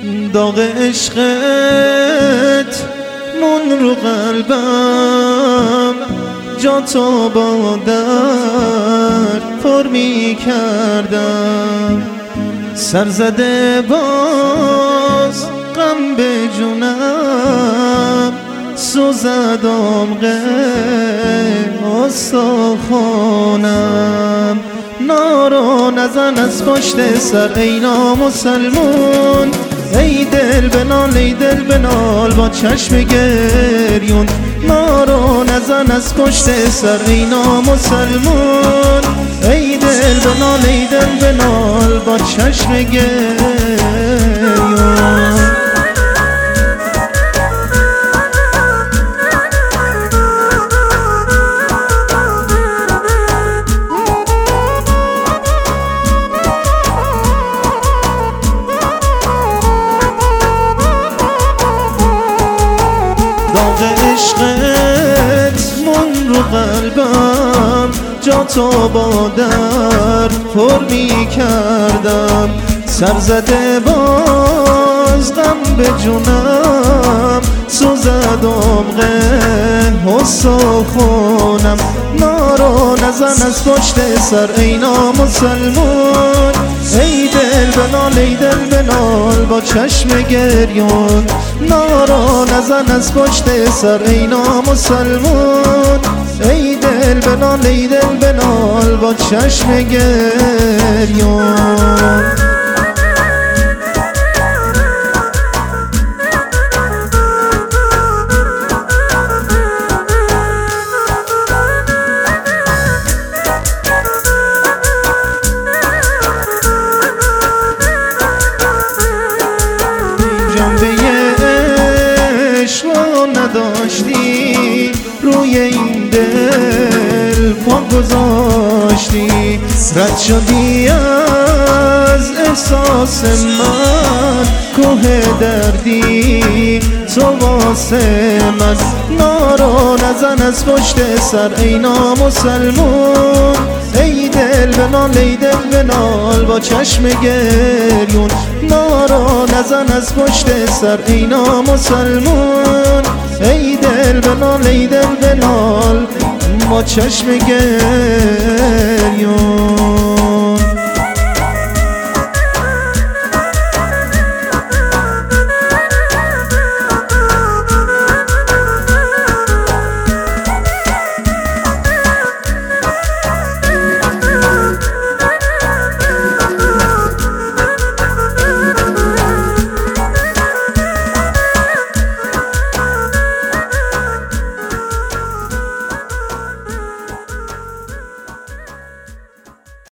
داغ عشقت مون رو قلبم، جا تو با درد پر می کردم. سر زده باز غم به جونم، سوزد عمق استخونم. نارو نزن از پشت سر ای نامسلمون، ای دل بنال ای دل بنال با چشم گریون. نارو نزن از پشت سر ای نامسلمون، ای دل بنال ای دل بنال با چشم گریون. داغ عشقت مون رو قلبم، جا تو با درد پر می کردم. سر زده باز غم به جونم، سوزد عمق استخونم. نارو نزن از پشت سر ای نامسلمون، ای دل بنال ای دل بنال با چشم گریون. نارو نزن از پشت سر ای نامسلمون، ای دل بنال ای دل بنال با چشم گریون. نداشتی روی این دل پا گذاشتی، رد شدی از احساس من، کوه دردی تو واسه من. نارو نزن از پشت سر ای نامسلمون، ای دل بنال ای دل بنال با چشم گریون. نارو نزن از پشت سر ای نامسلمون، ای دل بنال ای دل بنال با چشم گریون.